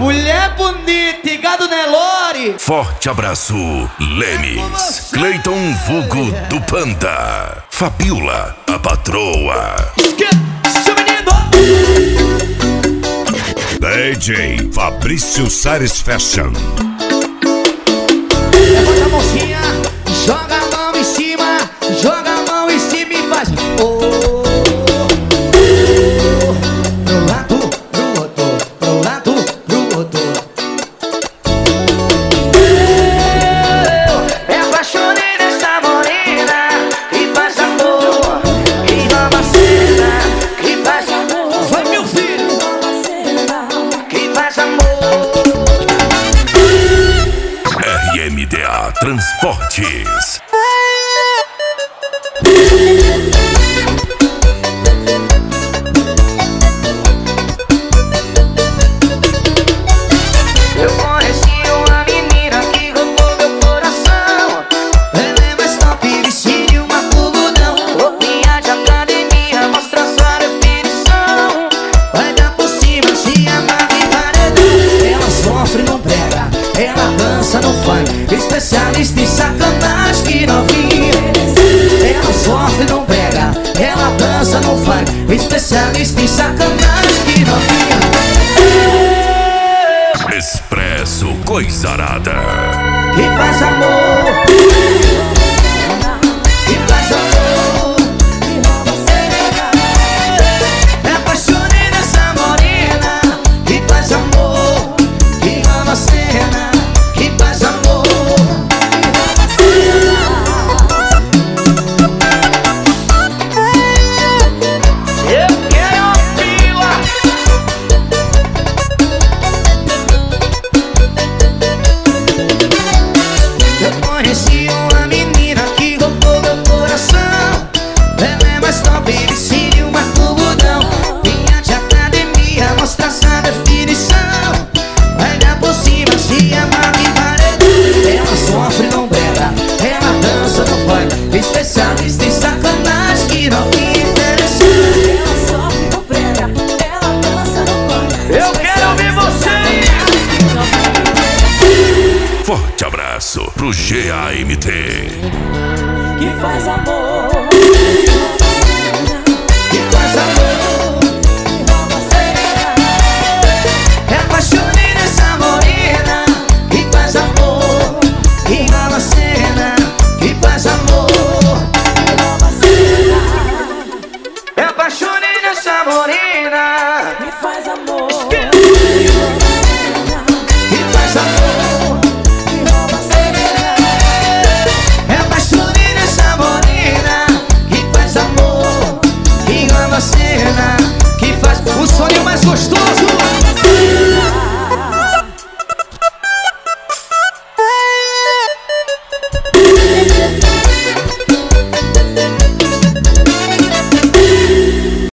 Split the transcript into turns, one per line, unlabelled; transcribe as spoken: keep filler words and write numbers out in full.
Mulher bonita e gado Nelore.
Forte abraço, Lemes, Cleiton Vulgo do Panda, Fabiola, a patroa.
Seu menino.
D J Fabrício Sares Fashion.
Levanta a mãozinha, joga a mão em cima, joga a mão em cima e faz oh, oh, pro lado, pro outro, pro lado, pro outro. Eu me apaixonei nessa morena que faz amor, que rouba a cena, que faz amor. Vai meu filho, que faz amor.
R M D A Transportes.
Eu conheci uma menina que roubou meu coração. Ela é mais top, vestido e uma culudão. Roupinha de academia, mostra sua definição. Vai dar por cima, se amarra e paredão. Ela sofre, não prega, ela dança, não faz. Especialista em sacanagem que novinha. Ela sofre, não pega, ela dança, não faz. Especialista em sacanagem que novinha.
Expresso Coisarada.
Que faz amor, que faz amor. Me apaixonei nessa morena que faz amor, que ama a cena, que faz amor. Eu quero a pila. Eu conheci uma menina que roubou meu coração. Ela é mais top, vestido e uma culudão. Vinha de academia, mostra essa definição. Vai dar por cima, se amarra e paredão. Ela sofre, não brega, ela dança, não vai. Especialista em sacanagem que não me interessa.
Ela sofre, não prega, ela dança, não vai.
Eu quero ouvir você.
Forte abraço pro G A M T.
Que faz amor.